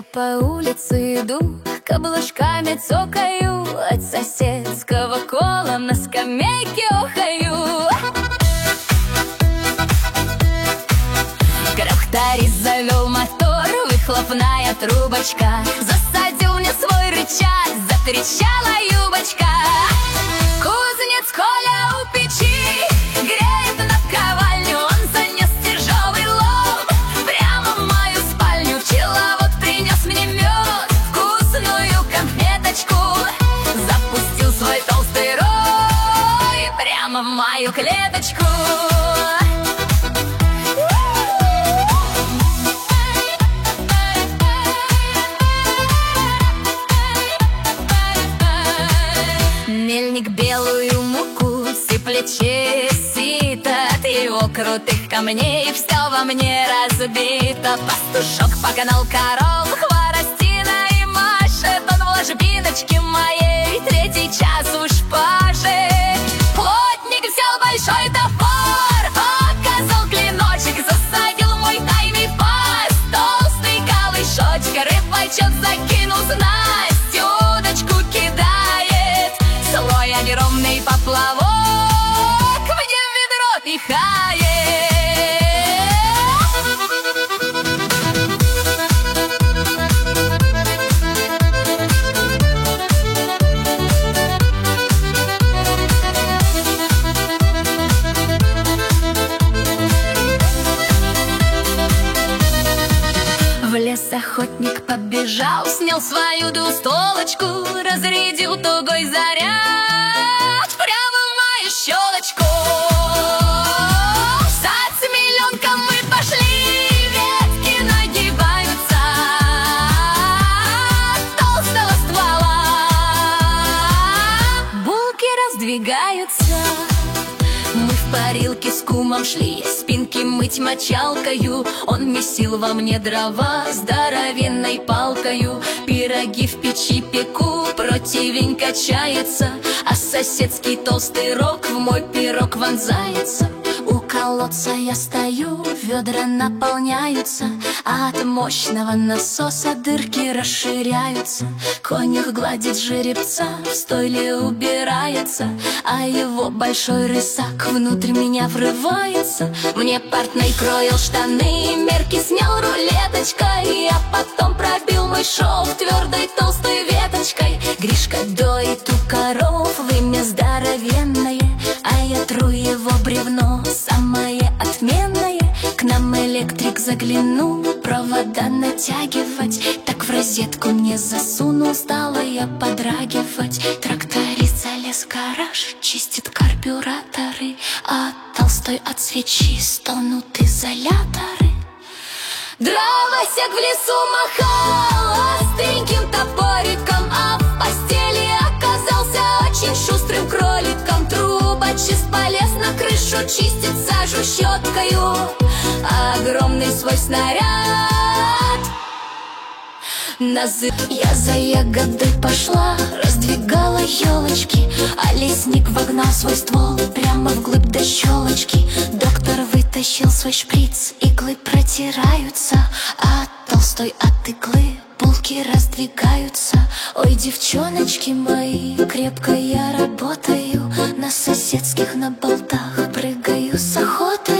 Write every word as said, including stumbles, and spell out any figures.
Я по улице иду, каблучками цокаю, от соседского кола на скамейке охаю. Тракторист завел мотор, выхлопная трубочка, засадил мне свой рычаг, затрещала юбочка. Кузнец Коля у печи греет наковальню, он занес тяжелый лом прямо в мою спальню. Пчеловод принес мне мед, вкусную конфеточку, запустил свой толстый рой прямо в мою клеточку. Мельник белую муку сыплет через сито, от его крутых камней все во мне разбито. Пастушок погнал коров, хворостина и машет, он в ложбиночке моей третий час у шпажи. Плотник взял большой топор, показал клиночек, засадил мой тайный паз, толстый колышочек. Рыбачок закинул снасть, удочку кидает, слой огромный поплавок мне в ведро пихает. В лес охотник побежал, снял свою двустолочку, разрядил тугой заряд прямо в мою щелочку. В сад с миллионком мы пошли, ветки нагибаются от толстого ствола, булки раздвигаются. Мы в парилке с кумом шли, спинки мыть мочалкою, он месил во мне дрова здоровенной палкою. Пироги в печи пеку, противень качается, а соседский толстый рог в мой пирог вонзается. У колодца я стою, ведра наполняются, а от мощного насоса дырки расширяются. Конюх гладит жеребца, в стойле убирается, а его большой рысак внутрь меня врывается. Мне портной кроил штаны, мерки снял рулеточкой, а потом пробил мой шов твердой толстой веточкой. Гришка доит у коров, вымя здоровенное, а я тру его бревно самое отменное. К нам электрик заглянул, провода натягивать, так в розетку мне засунул, стала я подрагивать. Тракторист залез в гараж, чистит карбюраторы, а толстой от свечи стонут изоляторы. Дровосек в лесу махал остреньким топориком, а в постели оказался очень шустрым кроликом. Трубочист полез на крышу, чистит сажу щеткою, огромный свой снаряд назы. Я за ягодой пошла, раздвигала елочки, а лесник вогнал свой ствол прямо вглубь до щелочки. Доктор вытащил свой шприц, иглы протираются, а толстой от иглы булки раздвигаются. Ой, девчоночки мои, крепко я работаю, на соседских на болтах прыгаю с охотой.